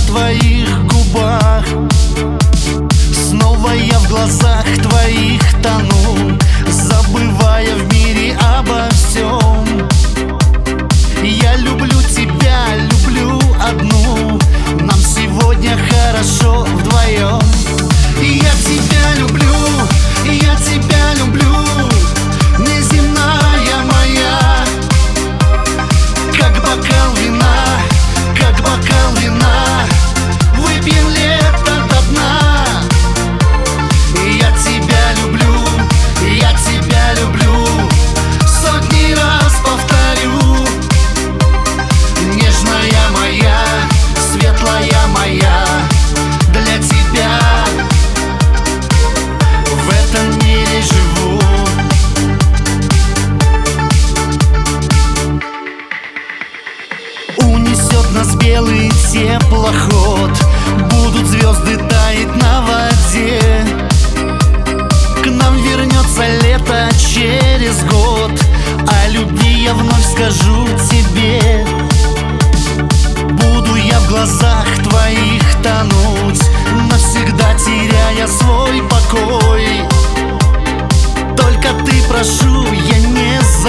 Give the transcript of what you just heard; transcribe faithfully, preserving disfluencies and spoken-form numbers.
твоих губах. Снова я в глазах твоих тону, забывая в мире обо всем. Я люблю тебя, люблю одну, нам сегодня хорошо вдвоем. Я тебя люблю, я тебя люблю, неземная моя. Как бокал вина, как бокал вина, выпьем лето до дна. Я тебя люблю, я тебя люблю, сотни раз повторю. Нежная моя, светлая моя, для тебя в этом мире живу. Унесет нас белый теплоход, будут звезды таять на воде. К нам вернется лето через год, о любви я вновь скажу тебе. Буду я в глазах твоих тонуть, навсегда теряя свой покой. Только ты, прошу, я не забуду.